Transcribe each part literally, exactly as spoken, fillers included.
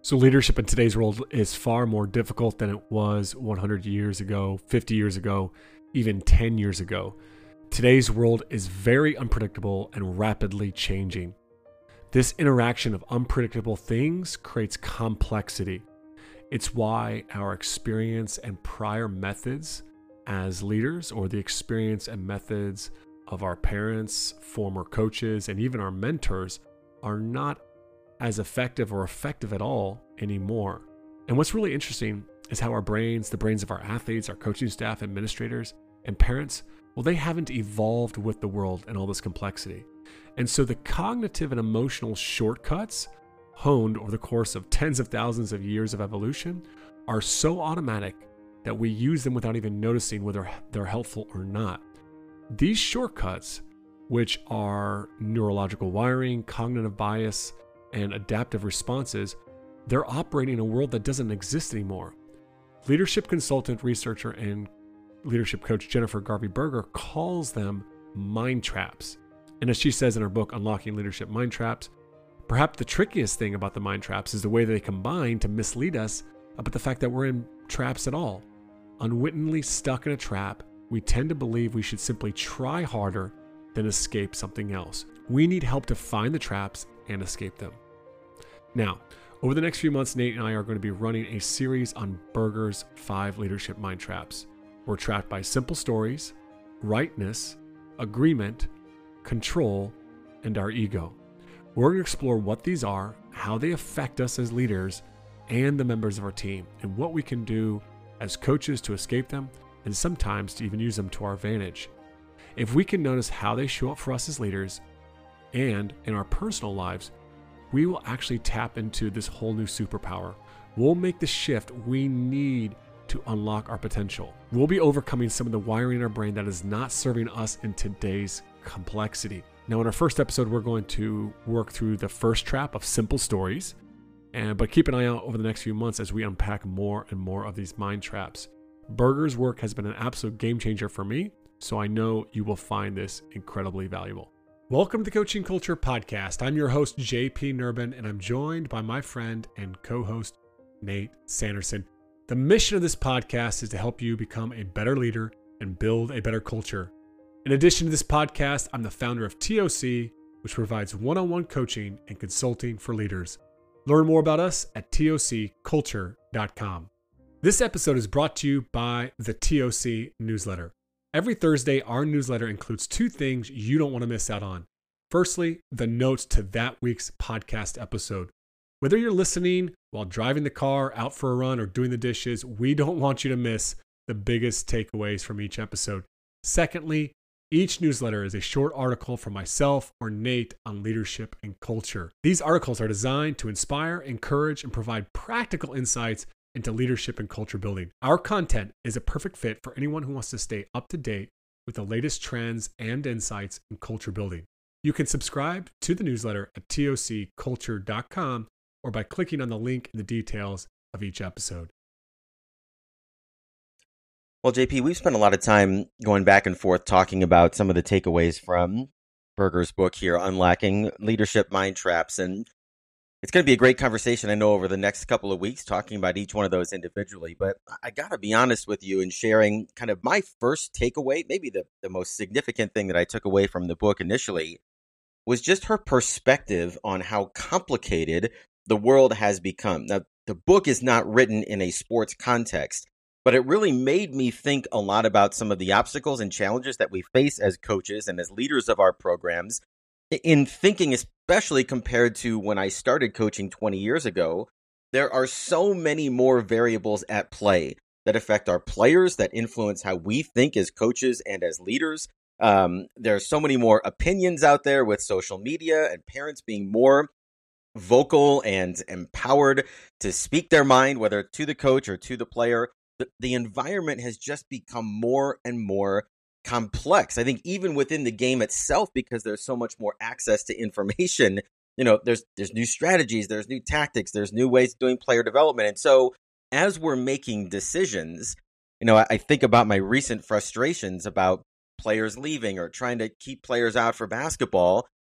So leadership in today's world is far more difficult than it was one hundred years ago, fifty years ago, even ten years ago. Today's world is very unpredictable and rapidly changing. This interaction of unpredictable things creates complexity. It's why our experience and prior methods as leaders, or the experience and methods of our parents, former coaches, and even our mentors are not as effective or effective at all anymore. And what's really interesting is how our brains, the brains of our athletes, our coaching staff, administrators, and parents, well, they haven't evolved with the world and all this complexity. And so the cognitive and emotional shortcuts honed over the course of tens of thousands of years of evolution are so automatic that we use them without even noticing whether they're helpful or not. These shortcuts, which are neurological wiring, cognitive bias, and adaptive responses, they're operating in a world that doesn't exist anymore. Leadership consultant, researcher, and leadership coach Jennifer Garvey Berger calls them mind traps. And as she says in her book, Unlocking Leadership Mind Traps, perhaps the trickiest thing about the mind traps is the way they combine to mislead us about the fact that we're in traps at all. Unwittingly stuck in a trap, we tend to believe we should simply try harder than escape something else. We need help to find the traps and escape them. Now, over the next few months, Nate and I are going to be running a series on Berger's five leadership mind traps. We're trapped by simple stories, rightness, agreement, control, and our ego. We're going to explore what these are, how they affect us as leaders and the members of our team, and what we can do as coaches to escape them, and sometimes to even use them to our advantage. If we can notice how they show up for us as leaders and in our personal lives, we will actually tap into this whole new superpower. We'll make the shift we need to unlock our potential. We'll be overcoming some of the wiring in our brain that is not serving us in today's complexity. Now, in our first episode, we're going to work through the first trap of simple stories, and but keep an eye out over the next few months as we unpack more and more of these mind traps. Berger's work has been an absolute game changer for me, so I know you will find this incredibly valuable. Welcome to the Coaching Culture Podcast. I'm your host, J P Nerbun, and I'm joined by my friend and co-host, Nate Sanderson. The mission of this podcast is to help you become a better leader and build a better culture. In addition to this podcast, I'm the founder of T O C, which provides one-on-one coaching and consulting for leaders. Learn more about us at T O C culture dot com. This episode is brought to you by the T O C newsletter. Every Thursday, our newsletter includes two things you don't want to miss out on. Firstly, the notes to that week's podcast episode. Whether you're listening while driving the car, out for a run, or doing the dishes, we don't want you to miss the biggest takeaways from each episode. Secondly, each newsletter is a short article from myself or Nate on leadership and culture. These articles are designed to inspire, encourage, and provide practical insights into leadership and culture building. Our content is a perfect fit for anyone who wants to stay up to date with the latest trends and insights in culture building. You can subscribe to the newsletter at T O C culture dot com or by clicking on the link in the details of each episode. Well, J P, we've spent a lot of time going back and forth talking about some of the takeaways from Berger's book here, Unlocking Leadership Mind Traps. And it's going to be a great conversation, I know, over the next couple of weeks, talking about each one of those individually. But I got to be honest with you in sharing kind of my first takeaway, maybe the, the most significant thing that I took away from the book initially, was just her perspective on how complicated the world has become. Now, the book is not written in a sports context, but it really made me think a lot about some of the obstacles and challenges that we face as coaches and as leaders of our programs, in thinking especially compared to when I started coaching twenty years ago. There are so many more variables at play that affect our players, that influence how we think as coaches and as leaders. Um, there are so many more opinions out there with social media and parents being more vocal and empowered to speak their mind, whether to the coach or to the player. The, the environment has just become more and more complex. I think even within the game itself, because there's so much more access to information, you know, there's there's new strategies, there's new tactics, there's new ways of doing player development. And so as we're making decisions, you know, I, I think about my recent frustrations about players leaving or trying to keep players out for basketball.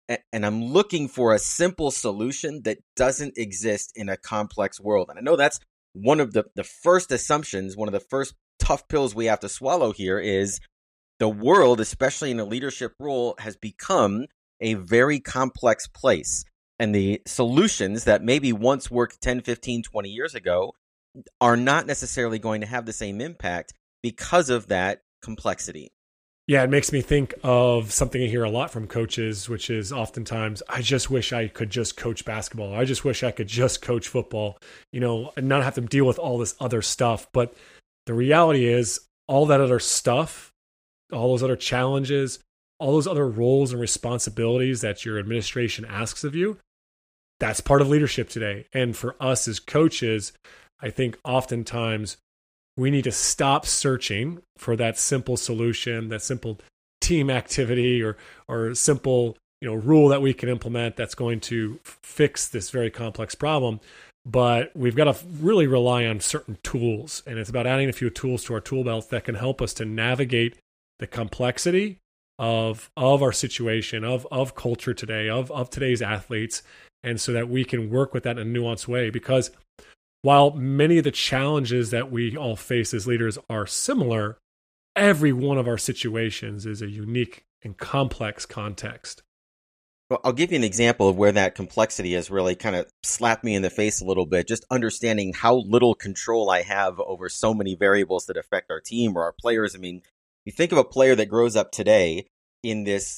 and I'm looking for a simple solution that doesn't exist in a complex world. And I know that's one of the, the first assumptions, one of the first tough pills we have to swallow here is the world, especially in a leadership role, has become a very complex place. And the solutions that maybe once worked ten, fifteen, twenty years ago are not necessarily going to have the same impact because of that complexity. Yeah, it makes me think of something I hear a lot from coaches, which is oftentimes, I just wish I could just coach basketball. I just wish I could just coach football, you know, and not have to deal with all this other stuff. But the reality is all that other stuff, all those other challenges, all those other roles and responsibilities that your administration asks of you, that's part of leadership today. And for us as coaches, I think oftentimes we need to stop searching for that simple solution, that simple team activity or or simple, you know, rule that we can implement that's going to fix this very complex problem. But we've got to really rely on certain tools. And it's about adding a few tools to our tool belt that can help us to navigate the complexity of of our situation, of of culture today, of of today's athletes, and so that we can work with that in a nuanced way. Because while many of the challenges that we all face as leaders are similar, every one of our situations is a unique and complex context. Well, I'll give you an example of where that complexity has really kind of slapped me in the face a little bit, just understanding how little control I have over so many variables that affect our team or our players. I mean, you think of a player that grows up today in this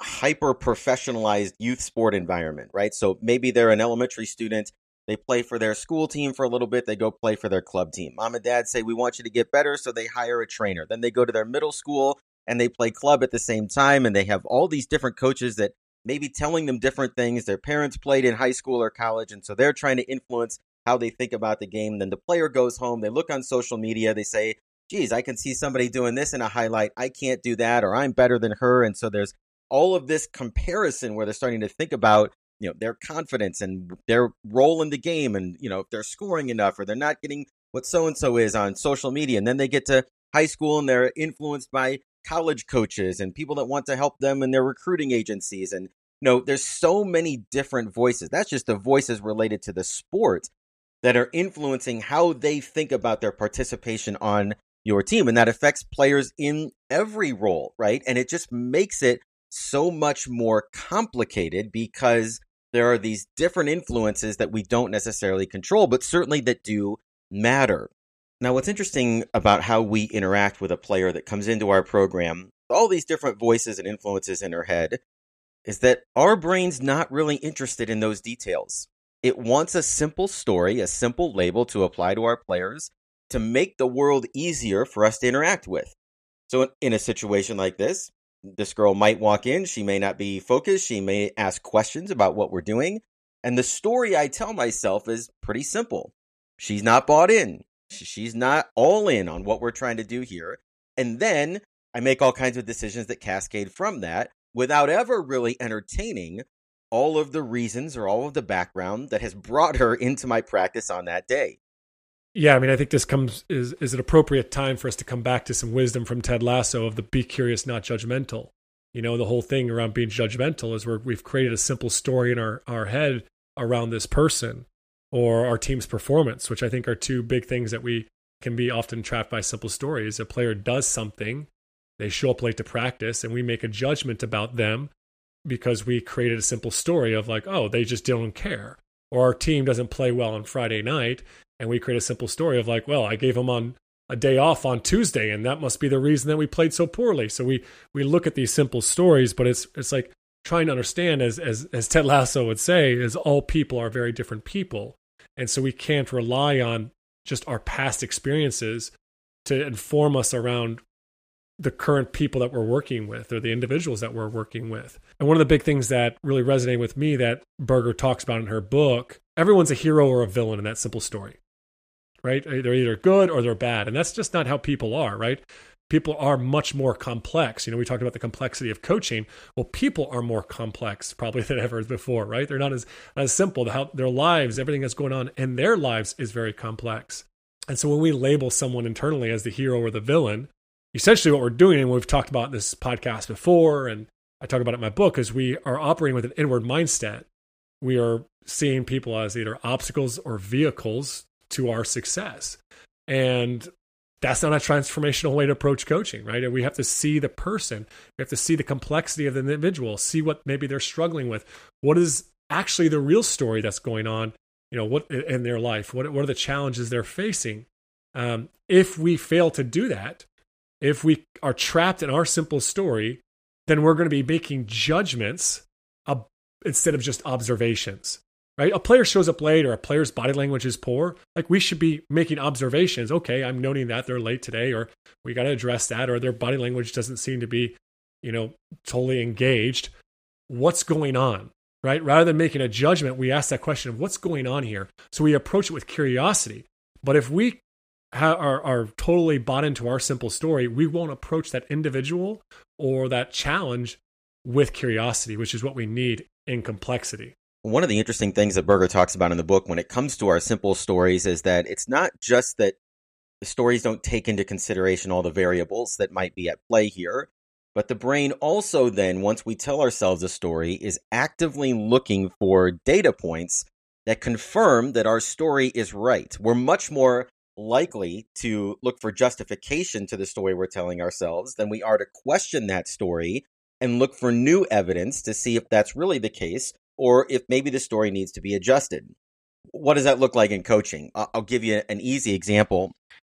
hyper-professionalized youth sport environment, right? So maybe they're an elementary student. They play for their school team for a little bit. They go play for their club team. Mom and dad say, we want you to get better. So they hire a trainer. Then they go to their middle school and they play club at the same time. And they have all these different coaches that may be telling them different things. Their parents played in high school or college. And so they're trying to influence how they think about the game. Then the player goes home. They look on social media. They say, geez, I can see somebody doing this in a highlight. I can't do that, or I'm better than her. And so there's all of this comparison where they're starting to think about, you know, their confidence and their role in the game, and, you know, if they're scoring enough or they're not getting what so-and-so is on social media. And then they get to high school and they're influenced by college coaches and people that want to help them in their recruiting agencies. And, you know, there's so many different voices. That's just the voices related to the sport that are influencing how they think about their participation on your team. And that affects players in every role, right? And it just makes it so much more complicated because there are these different influences that we don't necessarily control, but certainly that do matter. Now, what's interesting about how we interact with a player that comes into our program, all these different voices and influences in her head, is that our brain's not really interested in those details. It wants a simple story, a simple label to apply to our players to make the world easier for us to interact with. So in a situation like this, this girl might walk in, she may not be focused, she may ask questions about what we're doing, and the story I tell myself is pretty simple. She's not bought in. She's not all in on what we're trying to do here. And then I make all kinds of decisions that cascade from that without ever really entertaining all of the reasons or all of the background that has brought her into my practice on that day. Yeah, I mean, I think this comes is is an appropriate time for us to come back to some wisdom from Ted Lasso of the be curious, not judgmental. You know, the whole thing around being judgmental is where we've created a simple story in our, our head around this person or our team's performance, which I think are two big things that we can be often trapped by simple stories. A player does something, they show up late to practice, and we make a judgment about them because we created a simple story of like, oh, they just don't care. Or our team doesn't play well on Friday night, and we create a simple story of like, well, I gave them on a day off on Tuesday, and that must be the reason that we played so poorly. So we we look at these simple stories, but it's it's like trying to understand, as as as Ted Lasso would say, is all people are very different people, and so we can't rely on just our past experiences to inform us around the current people that we're working with or the individuals that we're working with. And one of the big things that really resonated with me that Berger talks about in her book, everyone's a hero or a villain in that simple story, right? They're either good or they're bad. And that's just not how people are, right? People are much more complex. You know, we talked about the complexity of coaching. Well, people are more complex probably than ever before, right? They're not as, as simple. How their lives, everything that's going on in their lives is very complex. And so when we label someone internally as the hero or the villain, essentially what we're doing, and we've talked about in this podcast before, and I talk about it in my book, is we are operating with an inward mindset. We are seeing people as either obstacles or vehicles to our success. And that's not a transformational way to approach coaching, right? We have to see the person. We have to see the complexity of the individual, see what maybe they're struggling with. What is actually the real story that's going on, you know, what in their life? What, what are the challenges they're facing? Um, if we fail to do that, if we are trapped in our simple story, then we're going to be making judgments uh, instead of just observations. Right? A player shows up late or a player's body language is poor. Like, we should be making observations. Okay, I'm noting that they're late today, or we got to address that, or their body language doesn't seem to be, you know, totally engaged. What's going on? Right? Rather than making a judgment, we ask that question of what's going on here. So we approach it with curiosity. But if we ha- are, are totally bought into our simple story, we won't approach that individual or that challenge with curiosity, which is what we need in complexity. One of the interesting things that Berger talks about in the book when it comes to our simple stories is that it's not just that the stories don't take into consideration all the variables that might be at play here, but the brain also then, once we tell ourselves a story, is actively looking for data points that confirm that our story is right. We're much more likely to look for justification to the story we're telling ourselves than we are to question that story and look for new evidence to see if that's really the case, or if maybe the story needs to be adjusted. What does that look like in coaching? I'll give you an easy example.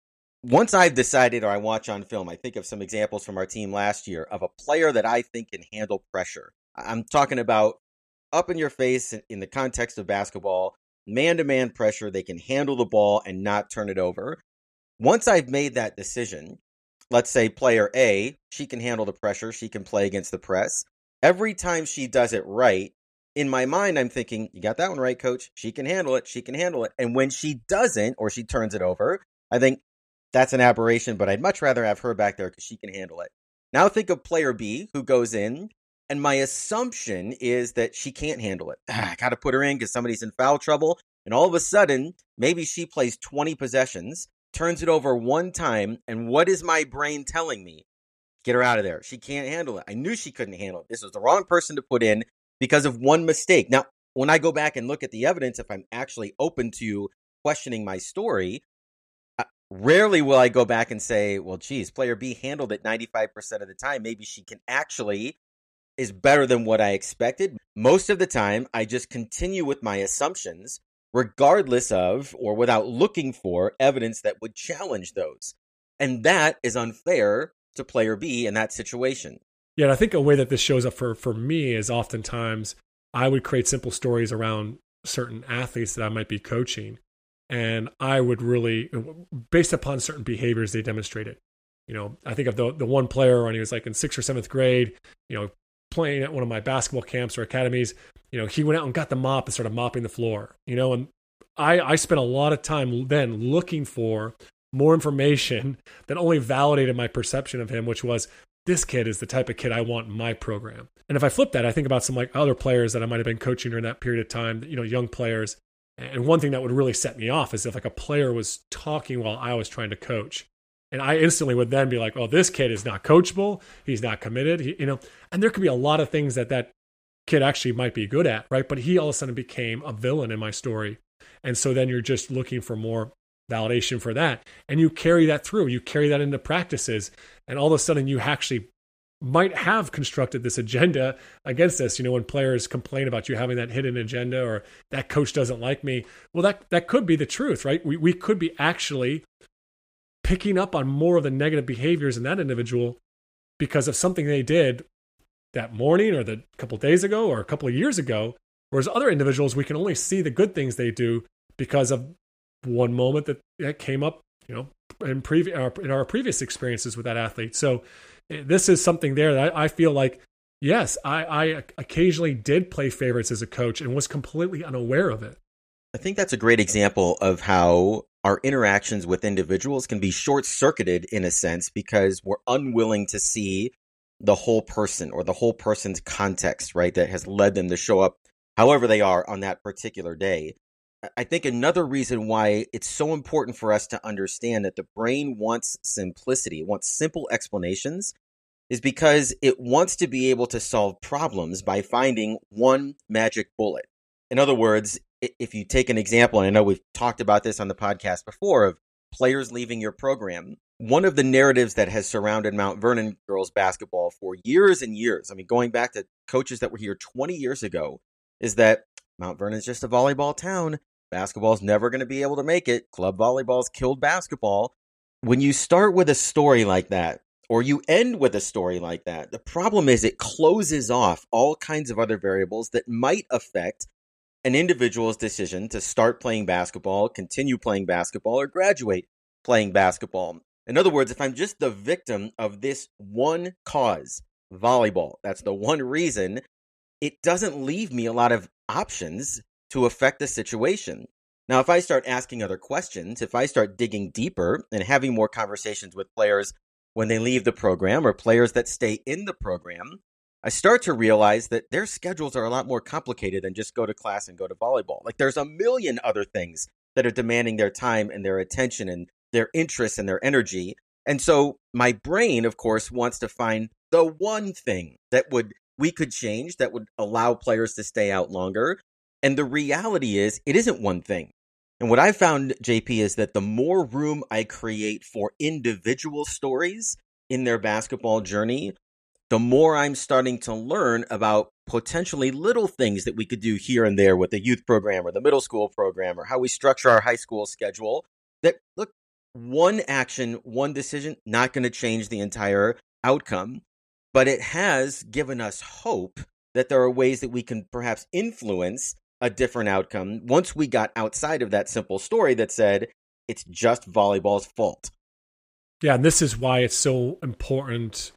Once I've decided, or I watch on film, I think of some examples from our team last year of a player that I think can handle pressure. I'm talking about up in your face in the context of basketball, man-to-man pressure. They can handle the ball and not turn it over. Once I've made that decision, let's say player A, she can handle the pressure. She can play against the press. Every time she does it right, in my mind, I'm thinking, you got that one right, coach. She can handle it. She can handle it. And when she doesn't, or she turns it over, I think that's an aberration, but I'd much rather have her back there because she can handle it. Now think of player B who goes in, and my assumption is that she can't handle it. I got to put her in because somebody's in foul trouble. And all of a sudden, maybe she plays twenty possessions, turns it over one time. And what is my brain telling me? Get her out of there. She can't handle it. I knew she couldn't handle it. This was the wrong person to put in because of one mistake. Now, when I go back and look at the evidence, if I'm actually open to questioning my story, rarely will I go back and say, well, geez, player B handled it ninety-five percent of the time. Maybe she can actually is better than what I expected. Most of the time, I just continue with my assumptions, regardless of or without looking for evidence that would challenge those. And that is unfair to player B in that situation. Yeah, and I think a way that this shows up for, for me is oftentimes I would create simple stories around certain athletes that I might be coaching. And I would really, based upon certain behaviors they demonstrated. You know, I think of the the one player when he was like in sixth or seventh grade, you know, playing at one of my basketball camps or academies, you know, he went out and got the mop and started mopping the floor, you know, and I, I spent a lot of time then looking for more information that only validated my perception of him, which was, this kid is the type of kid I want in my program. And if I flip that, I think about some like other players that I might have been coaching during that period of time, you know, young players. And one thing that would really set me off is if like a player was talking while I was trying to coach. And I instantly would then be like, oh, this kid is not coachable. He's not committed. He, you know, and there could be a lot of things that that kid actually might be good at, right? But he all of a sudden became a villain in my story. And so then you're just looking for more validation for that. And you carry that through. You carry that into practices. And all of a sudden you actually might have constructed this agenda against this. You know, when players complain about you having that hidden agenda or that coach doesn't like me, well, that, that could be the truth, right? We we could be actually picking up on more of the negative behaviors in that individual because of something they did that morning or the couple of days ago or a couple of years ago. Whereas other individuals, we can only see the good things they do because of one moment that, that came up, you know, in, previ- in our previous experiences with that athlete. So this is something there that I, I feel like, yes, I, I occasionally did play favorites as a coach and was completely unaware of it. I think that's a great example of how our interactions with individuals can be short-circuited in a sense because we're unwilling to see the whole person or the whole person's context, right, that has led them to show up however they are on that particular day. I think another reason why it's so important for us to understand that the brain wants simplicity, it wants simple explanations, is because it wants to be able to solve problems by finding one magic bullet. In other words, if you take an example, and I know we've talked about this on the podcast before, of players leaving your program, one of the narratives that has surrounded Mount Vernon girls basketball for years and years, I mean, going back to coaches that were here twenty years ago, is that Mount Vernon's just a volleyball town. Basketball's never going to be able to make it. Club volleyball's killed basketball. When you start with a story like that, or you end with a story like that, the problem is it closes off all kinds of other variables that might affect an individual's decision to start playing basketball, continue playing basketball, or graduate playing basketball. In other words, if I'm just the victim of this one cause, volleyball, that's the one reason, it doesn't leave me a lot of options to affect the situation. Now, if I start asking other questions, if I start digging deeper and having more conversations with players when they leave the program or players that stay in the program, I start to realize that their schedules are a lot more complicated than just go to class and go to volleyball. Like, there's a million other things that are demanding their time and their attention and their interests and their energy. And so my brain, of course, wants to find the one thing that would we could change that would allow players to stay out longer. And the reality is, it isn't one thing. And what I found, J P, is that the more room I create for individual stories in their basketball journey, the more I'm starting to learn about potentially little things that we could do here and there with the youth program or the middle school program or how we structure our high school schedule. That, look, one action, one decision, not going to change the entire outcome, but it has given us hope that there are ways that we can perhaps influence a different outcome once we got outside of that simple story that said it's just volleyball's fault. Yeah, and this is why it's so important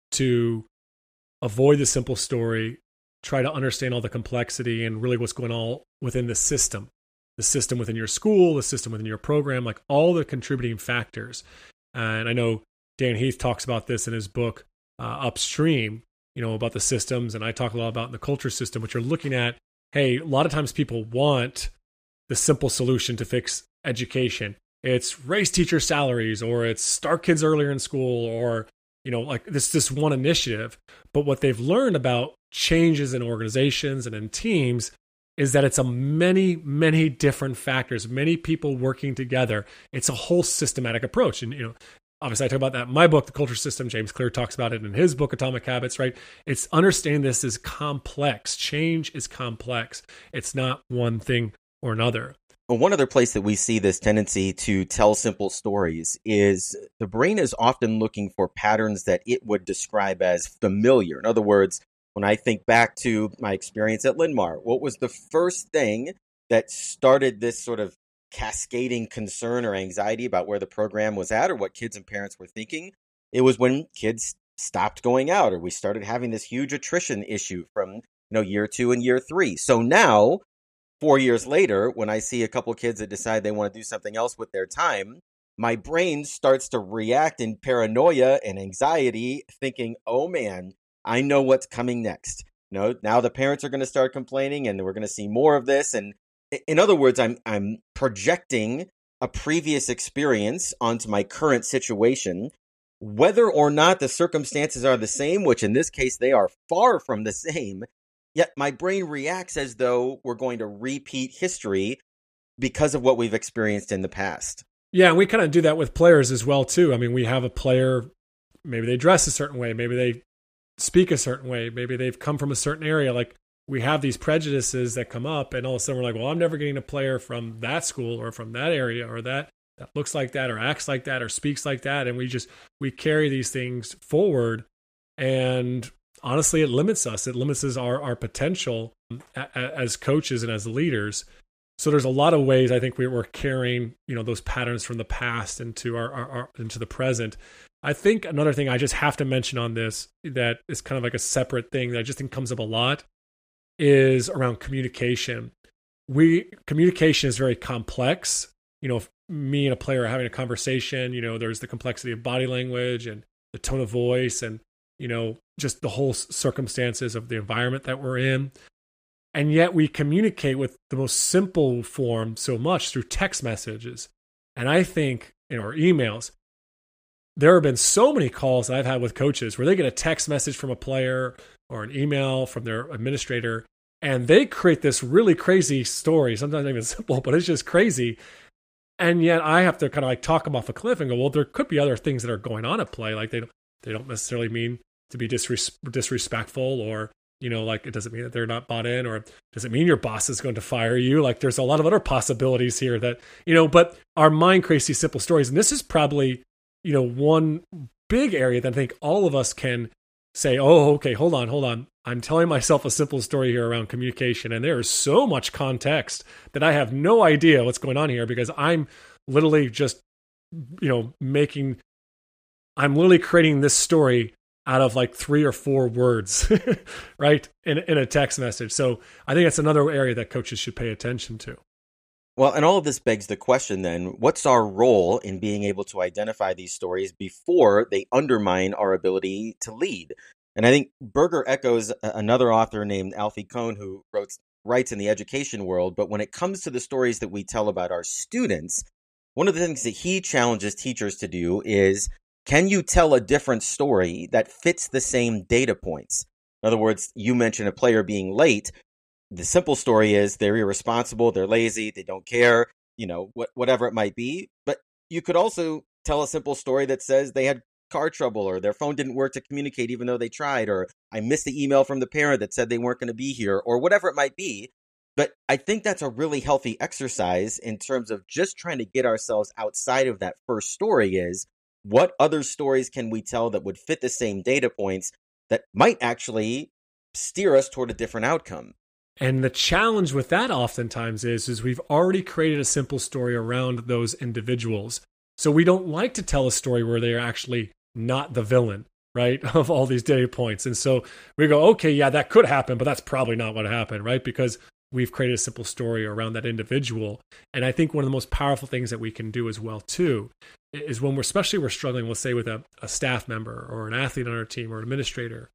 to avoid the simple story, try to understand all the complexity and really what's going on within the system, the system within your school, the system within your program, like all the contributing factors. And I know Dan Heath talks about this in his book, uh, Upstream, you know, about the systems. And I talk a lot about the culture system, which are looking at, hey, a lot of times people want the simple solution to fix education. It's raise teacher salaries, or it's start kids earlier in school, or, you know, like this, this one initiative. But what they've learned about changes in organizations and in teams is that it's a many, many different factors, many people working together. It's a whole systematic approach. And, you know, obviously I talk about that in my book, The Culture System. James Clear talks about it in his book, Atomic Habits, right? It's understanding this is complex. Change is complex. It's not one thing or another. Well, one other place that we see this tendency to tell simple stories is the brain is often looking for patterns that it would describe as familiar. In other words, when I think back to my experience at Linn-Mar, what was the first thing that started this sort of cascading concern or anxiety about where the program was at or what kids and parents were thinking? It was when kids stopped going out, or we started having this huge attrition issue from, you know, year two and year three. So now, Four years later, when I see a couple kids that decide they want to do something else with their time, my brain starts to react in paranoia and anxiety, thinking, oh man, I know what's coming next. You know, now the parents are going to start complaining and we're going to see more of this. And in other words, I'm I'm projecting a previous experience onto my current situation, whether or not the circumstances are the same, which in this case, they are far from the same. Yet my brain reacts as though we're going to repeat history because of what we've experienced in the past. Yeah, and we kind of do that with players as well, too. I mean, we have a player, maybe they dress a certain way, maybe they speak a certain way, maybe they've come from a certain area. Like, we have these prejudices that come up, and all of a sudden we're like, well, I'm never getting a player from that school or from that area or that, that looks like that or acts like that or speaks like that. And we just, we carry these things forward, and honestly, it limits us. It limits our, our potential as coaches and as leaders. So there's a lot of ways I think we're carrying, you know, those patterns from the past into our, our, our into the present. I think another thing I just have to mention on this that is kind of like a separate thing that I just think comes up a lot is around communication. We communication is very complex. You know, if me and a player are having a conversation, you know, there's the complexity of body language and the tone of voice and, you know, just the whole circumstances of the environment that we're in. And yet we communicate with the most simple form so much through text messages. And I think, you know, or emails, there have been so many calls that I've had with coaches where they get a text message from a player or an email from their administrator, and they create this really crazy story, sometimes not even simple, but it's just crazy. And yet I have to kind of like talk them off a cliff and go, well, there could be other things that are going on at play. Like they don't, they don't necessarily mean to be disres- disrespectful, or, you know, like it doesn't mean that they're not bought in, or does it mean your boss is going to fire you? Like there's a lot of other possibilities here that, you know, but our mind creates these simple stories. And this is probably, you know, one big area that I think all of us can say, oh, okay, hold on, hold on. I'm telling myself a simple story here around communication, and there is so much context that I have no idea what's going on here, because I'm literally just, you know, making, I'm literally creating this story out of like three or four words, right, in, in a text message. So I think that's another area that coaches should pay attention to. Well, and all of this begs the question then, what's our role in being able to identify these stories before they undermine our ability to lead? And I think Berger echoes another author named Alfie Kohn, who wrote, writes in the education world. But when it comes to the stories that we tell about our students, one of the things that he challenges teachers to do is, can you tell a different story that fits the same data points? In other words, you mentioned a player being late. The simple story is they're irresponsible, they're lazy, they don't care, you know, what, whatever it might be. But you could also tell a simple story that says they had car trouble, or their phone didn't work to communicate even though they tried, or I missed the email from the parent that said they weren't going to be here, or whatever it might be. But I think that's a really healthy exercise in terms of just trying to get ourselves outside of that first story. Is what other stories can we tell that would fit the same data points that might actually steer us toward a different outcome? And the challenge with that oftentimes is, is we've already created a simple story around those individuals. So we don't like to tell a story where they are actually not the villain, right, of all these data points. And so we go, okay, yeah, that could happen, but that's probably not what happened, right? Because we've created a simple story around that individual. And I think one of the most powerful things that we can do as well, too, is when we're, especially we're struggling, let's say with a, a staff member or an athlete on our team or an administrator,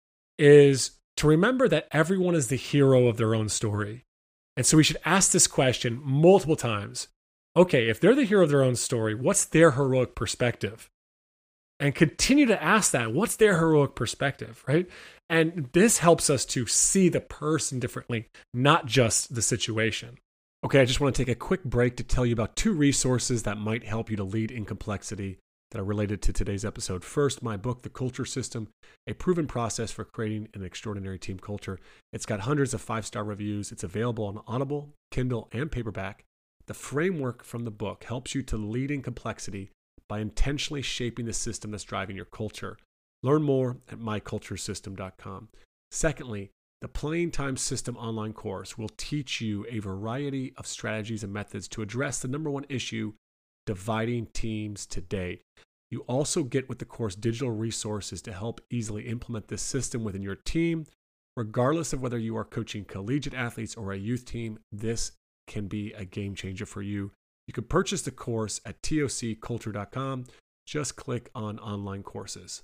is to remember that everyone is the hero of their own story. And so we should ask this question multiple times. Okay, if they're the hero of their own story, what's their heroic perspective? And continue to ask that. What's their heroic perspective, right? And this helps us to see the person differently, not just the situation. Okay, I just want to take a quick break to tell you about two resources that might help you to lead in complexity that are related to today's episode. First, my book, The Culture System, a proven process for creating an extraordinary team culture. It's got hundreds of five-star reviews. It's available on Audible, Kindle, and paperback. The framework from the book helps you to lead in complexity by intentionally shaping the system that's driving your culture. Learn more at my culture system dot com. Secondly, the Playing Time System online course will teach you a variety of strategies and methods to address the number one issue, dividing teams today. You also get with the course digital resources to help easily implement this system within your team. Regardless of whether you are coaching collegiate athletes or a youth team, this can be a game changer for you. You can purchase the course at T O C culture dot com. Just click on online courses.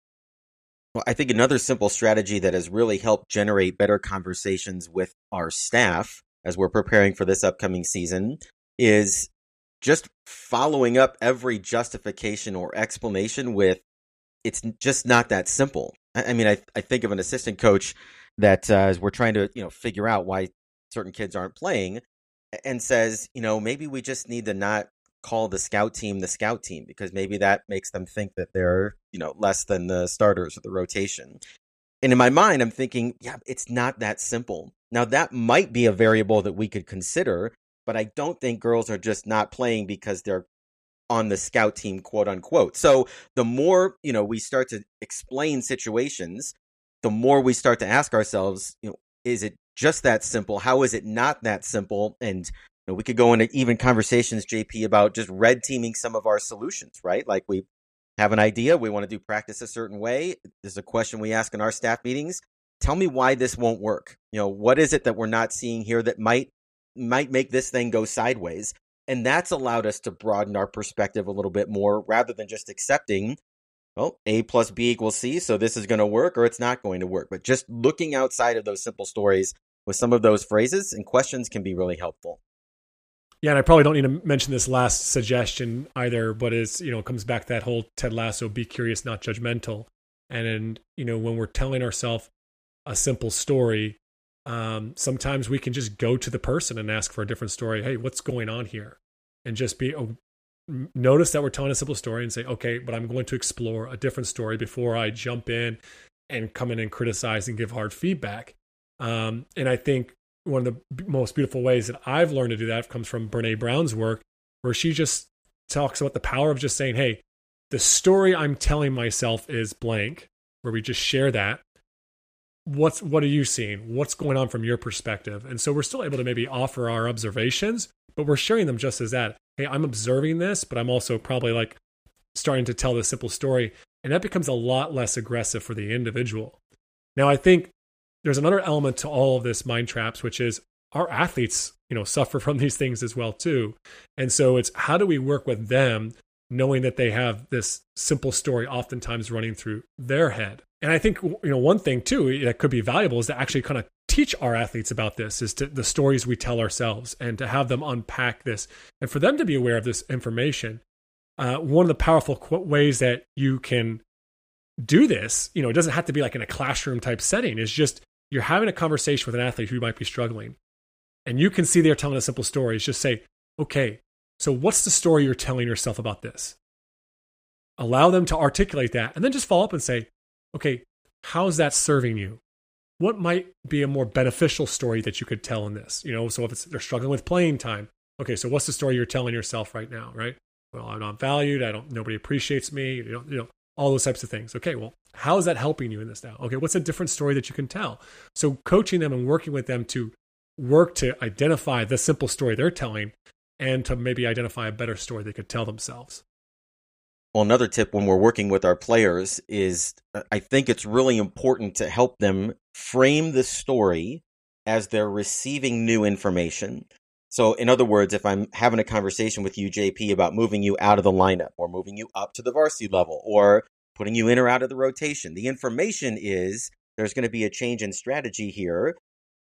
Well, I think another simple strategy that has really helped generate better conversations with our staff as we're preparing for this upcoming season is just following up every justification or explanation with, it's just not that simple. I, I mean, I, I think of an assistant coach that uh, as we're trying to, you know, figure out why certain kids aren't playing, and says, you know, maybe we just need to not call the scout team the scout team, because maybe that makes them think that they're, you know, less than the starters or the rotation. And in my mind, I'm thinking, yeah, it's not that simple. Now, that might be a variable that we could consider, but I don't think girls are just not playing because they're on the scout team, quote unquote. So the more, you know, we start to explain situations, the more we start to ask ourselves, you know, is it just that simple? How is it not that simple? And you know, we could go into even conversations, J P, about just red teaming some of our solutions, right? Like we have an idea, we want to do practice a certain way. There's a question we ask in our staff meetings. Tell me why this won't work. You know, what is it that we're not seeing here that might might make this thing go sideways? And that's allowed us to broaden our perspective a little bit more, rather than just accepting, well, A plus B equals C, so this is going to work or it's not going to work. But just looking outside of those simple stories with some of those phrases and questions can be really helpful. Yeah, and I probably don't need to mention this last suggestion either, but it's, you know, it comes back to that whole Ted Lasso, be curious, not judgmental. And, and you know, when we're telling ourselves a simple story, um, sometimes we can just go to the person and ask for a different story. Hey, what's going on here? And just be, oh, notice that we're telling a simple story and say, okay, but I'm going to explore a different story before I jump in and come in and criticize and give hard feedback. Um, and I think one of the most beautiful ways that I've learned to do that comes from Brene Brown's work, where she just talks about the power of just saying, hey, the story I'm telling myself is blank, where we just share that. What's, what are you seeing? What's going on from your perspective? And so we're still able to maybe offer our observations, but we're sharing them just as that. Hey, I'm observing this, but I'm also probably like starting to tell this simple story. And that becomes a lot less aggressive for the individual. Now, I think there's another element to all of this mind traps, which is our athletes, you know, suffer from these things as well too. And so it's how do we work with them, knowing that they have this simple story oftentimes running through their head. And I think, you know, one thing too that could be valuable is to actually kind of teach our athletes about this, is to the stories we tell ourselves, and to have them unpack this and for them to be aware of this information. Uh, one of the powerful qu- ways that you can do this, you know, it doesn't have to be like in a classroom type setting, is just you're having a conversation with an athlete who might be struggling, and you can see they're telling a simple story. It's just say, okay, so what's the story you're telling yourself about this? Allow them to articulate that, and then just follow up and say, okay, how's that serving you? What might be a more beneficial story that you could tell in this? You know, so if it's, they're struggling with playing time, okay, so what's the story you're telling yourself right now, right? Well, I'm not valued. I don't, nobody appreciates me. You know, you know, all those types of things. Okay, well, how is that helping you in this now? Okay, what's a different story that you can tell? So coaching them and working with them to work to identify the simple story they're telling, and to maybe identify a better story they could tell themselves. Well, another tip when we're working with our players is I think it's really important to help them frame the story as they're receiving new information. So in other words, if I'm having a conversation with you, J P, about moving you out of the lineup or moving you up to the varsity level or putting you in or out of the rotation, the information is there's going to be a change in strategy here.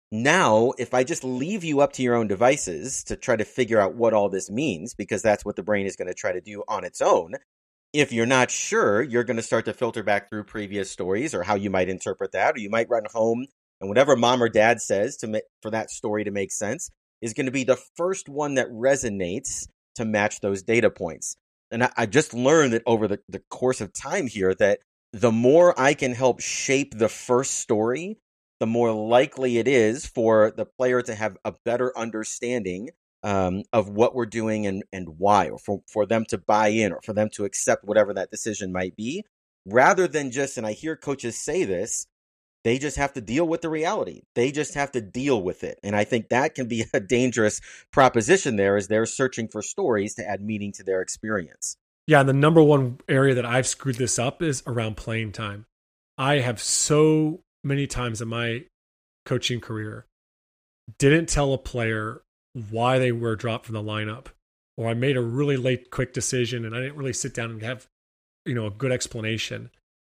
Now, if I just leave you up to your own devices to try to figure out what all this means, because that's what the brain is going to try to do on its own, if you're not sure, you're going to start to filter back through previous stories or how you might interpret that, or you might run home and whatever mom or dad says to make, for that story to make sense is going to be the first one that resonates to match those data points. And I, I just learned that over the, the course of time here that the more I can help shape the first story, the more likely it is for the player to have a better understanding um, of what we're doing and, and why, or for, for them to buy in or for them to accept whatever that decision might be, rather than just, and I hear coaches say this, they just have to deal with the reality. They just have to deal with it. And I think that can be a dangerous proposition there as they're searching for stories to add meaning to their experience. Yeah, and the number one area that I've screwed this up is around playing time. I have so many times in my coaching career didn't tell a player why they were dropped from the lineup, or I made a really late, quick decision and I didn't really sit down and have, you know, a good explanation.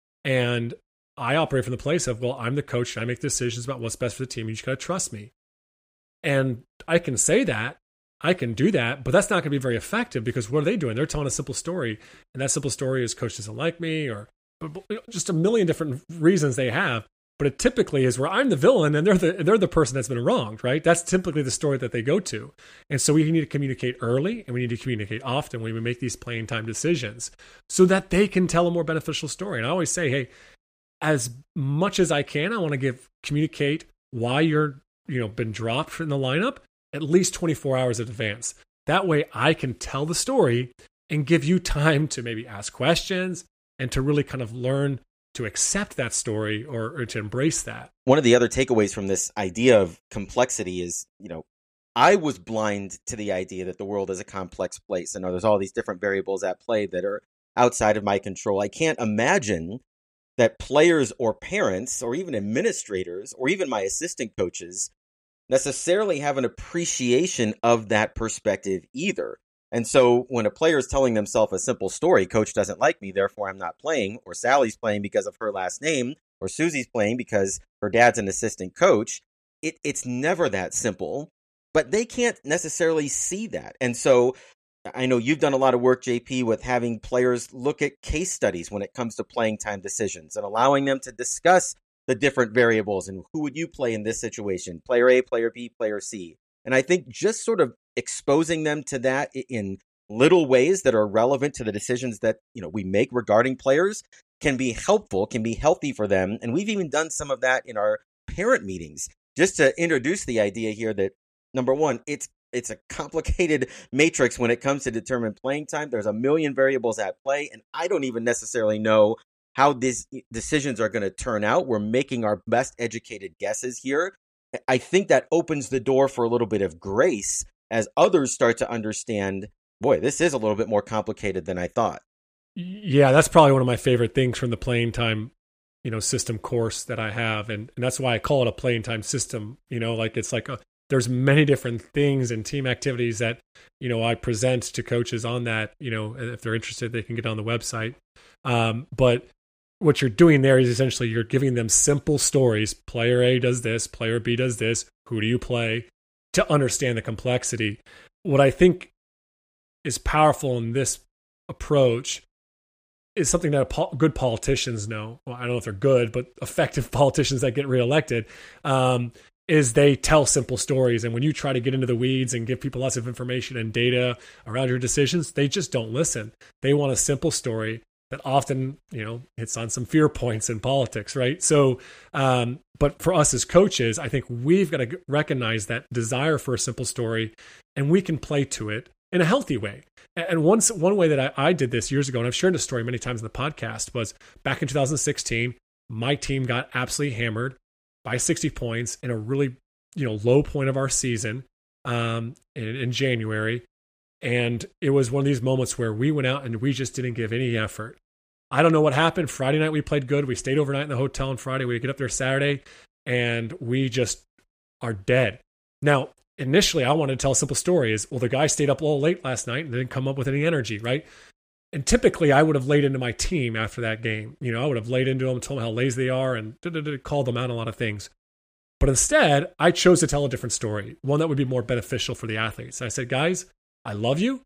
And I operate from the place of, well, I'm the coach and I make decisions about what's best for the team. You just got to trust me. And I can say that, I can do that, but that's not going to be very effective, because what are they doing? They're telling a simple story, and that simple story is coach doesn't like me, or just a million different reasons they have. But it typically is where I'm the villain and they're the they're the person that's been wronged, right? That's typically the story that they go to. And so we need to communicate early, and we need to communicate often when we make these playing time decisions, so that they can tell a more beneficial story. And I always say, hey, as much as I can, I want to give communicate why you're, you know, been dropped from the lineup at least twenty-four hours in advance. That way I can tell the story and give you time to maybe ask questions and to really kind of learn to accept that story, or, or to embrace that. One of the other takeaways from this idea of complexity is, you know, I was blind to the idea that the world is a complex place. I know there's all these different variables at play that are outside of my control. I can't imagine that players or parents or even administrators or even my assistant coaches necessarily have an appreciation of that perspective either. And so when a player is telling themselves a simple story, coach doesn't like me, therefore I'm not playing, or Sally's playing because of her last name, or Susie's playing because her dad's an assistant coach, it, it's never that simple. but they can't necessarily see that. And so I know you've done a lot of work, J P, with having players look at case studies when it comes to playing time decisions and allowing them to discuss the different variables and who would you play in this situation, player A, player B, player C. And I think just sort of exposing them to that in little ways that are relevant to the decisions that, you know, we make regarding players can be helpful, can be healthy for them. And we've even done some of that in our parent meetings, just to introduce the idea here that, number one, it's it's a complicated matrix when it comes to determine playing time. There's a million variables at play, and I don't even necessarily know how these decisions are going to turn out. We're making our best educated guesses here. I think that opens the door for a little bit of grace as others start to understand, boy, this is a little bit more complicated than I thought. Yeah, that's probably one of my favorite things from the playing time, you know, system course that I have. And, and that's why I call it a playing time system. You know, like it's like a, there's many different things and team activities that, you know, I present to coaches on that. You know, if they're interested, they can get on the website. Um, but what you're doing there is essentially you're giving them simple stories. Player A does this, player B does this. Who do you play? To understand the complexity. What I think is powerful in this approach is something that po- good politicians know. Well, I don't know if they're good, but effective politicians that get reelected, um, is they tell simple stories. And when you try to get into the weeds and give people lots of information and data around your decisions, they just don't listen. They want a simple story that often, you know, hits on some fear points in politics, right? So, um, but for us as coaches, I think we've got to recognize that desire for a simple story, and we can play to it in a healthy way. And one, one way that I, I did this years ago, and I've shared this story many times in the podcast, was back in two thousand sixteen, my team got absolutely hammered by sixty points in a really, you know, low point of our season um, in, in January. And it was one of these moments where we went out and we just didn't give any effort. I don't know what happened. Friday night we played good. We stayed overnight in the hotel on Friday. We get up there Saturday and we just are dead. Now, initially I wanted to tell a simple story is, well, the guy stayed up all late last night and didn't come up with any energy, right? And typically I would have laid into my team after that game. You know, I would have laid into them, told them how lazy they are and called them out on a lot of things. But instead, I chose to tell a different story, one that would be more beneficial for the athletes. I said, guys, I love you.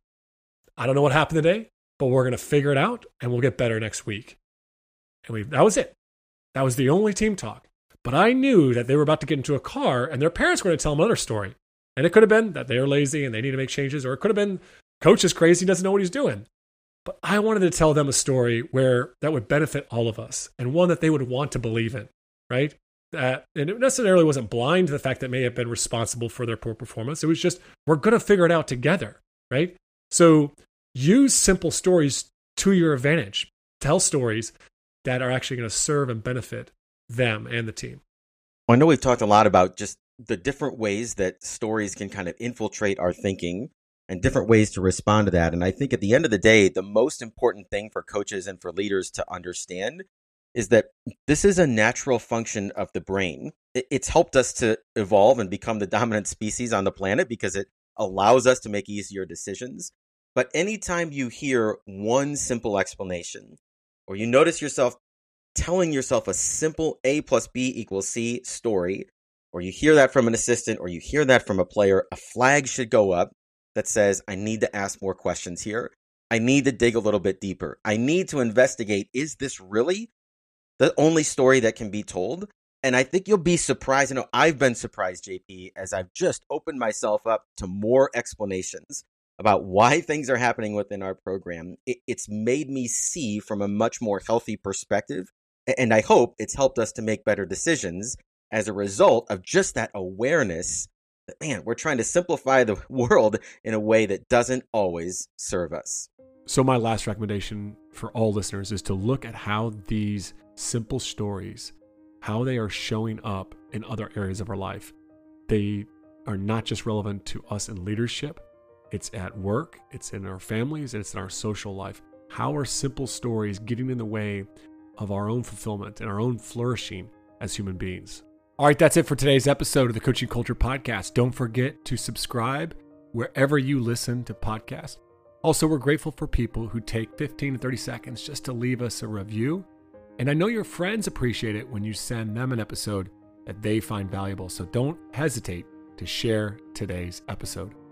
I don't know what happened today, but we're going to figure it out and we'll get better next week. And we that was it. That was the only team talk. But I knew that they were about to get into a car and their parents were going to tell them another story. And it could have been that they're lazy and they need to make changes, or it could have been coach is crazy, doesn't know what he's doing. But I wanted to tell them a story where that would benefit all of us and one that they would want to believe in, right? That, and it necessarily wasn't blind to the fact that may have been responsible for their poor performance. It was just, we're going to figure it out together, right? So use simple stories to your advantage. Tell stories that are actually going to serve and benefit them and the team. Well, I know we've talked a lot about just the different ways that stories can kind of infiltrate our thinking and different ways to respond to that. And I think at the end of the day, the most important thing for coaches and for leaders to understand is that this is a natural function of the brain. It's helped us to evolve and become the dominant species on the planet because it allows us to make easier decisions. But anytime you hear one simple explanation, or you notice yourself telling yourself a simple A plus B equals C story, or you hear that from an assistant, or you hear that from a player, a flag should go up that says, I need to ask more questions here. I need to dig a little bit deeper. I need to investigate, is this really the only story that can be told? And I think you'll be surprised. You know, I've been surprised, J P, as I've just opened myself up to more explanations about why things are happening within our program. It, it's made me see from a much more healthy perspective. And I hope it's helped us to make better decisions as a result of just that awareness that, man, we're trying to simplify the world in a way that doesn't always serve us. So my last recommendation for all listeners is to look at how these simple stories, how they are showing up in other areas of our life. They are not just relevant to us in leadership. It's at work, it's in our families, and it's in our social life. How are simple stories getting in the way of our own fulfillment and our own flourishing as human beings? All right, that's it for today's episode of the Coaching Culture Podcast. Don't forget to subscribe wherever you listen to podcasts. Also, we're grateful for people who take fifteen to thirty seconds just to leave us a review. And I know your friends appreciate it when you send them an episode that they find valuable. So don't hesitate to share today's episode.